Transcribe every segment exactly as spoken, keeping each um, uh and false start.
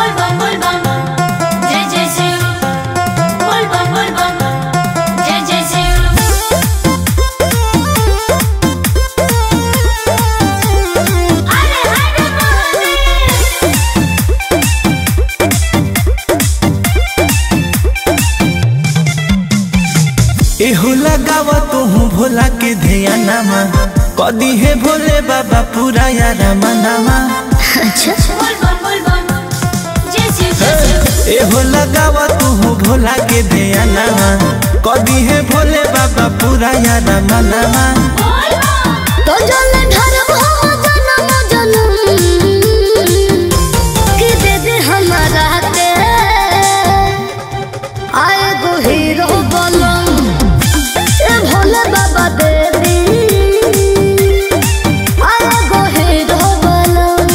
एहू लगावा तुहू भोला के ध्यानमा कदी है भोले बाबा पूरा यारा मनावा। अच्छा एहू लगावा तुहू भोला के ध्यानमा कदी है भोले बाबा पूरा यारा मनावा। तो जल ढरब हो जन्म जन्म कि दे दे हमारा के आए गो हीरो बलम ए भोले बाबा दे दी आए गो हीरो बलम।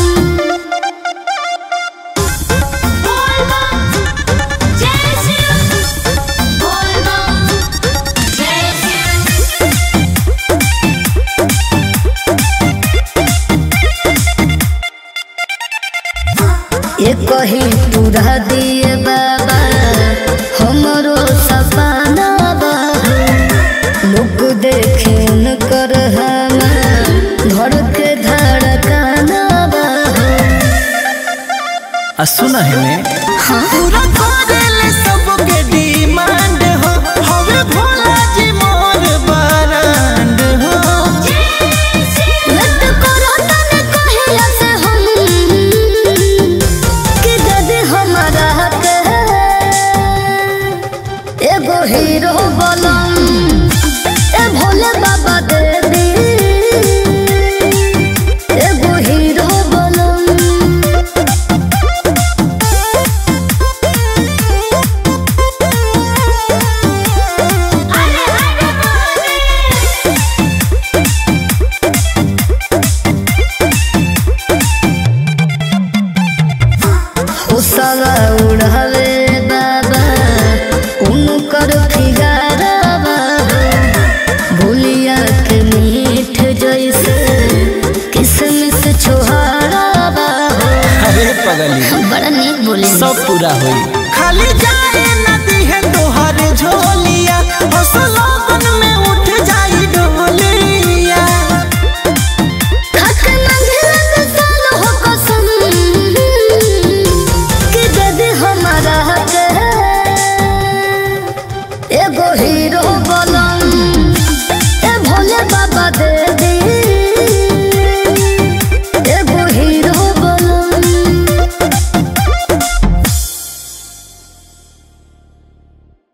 ये कही पूरा दिए बाबा हमरो सपना बा लोग देखे न कर हम घर के धड़कना बा। आ सुना है ने हाँ पूरा करेले सबके डिमांड हो हवे भोला जी मोर बरांड हो। लट करो तने कहिया से हम कि दे दे हमारा के एगो हीरो बलम ए भोले बाबा दे दी एगो हीरो बलम। उसाला उड़ावे बाबा उनकर फिगारवा भूलिया के मीठ जैसे किसमिस छोहारवा। अरे पगली बड़ा नीक बोले सब पूरा होई खाली जाए नदी है तोहर झोलिया हौसला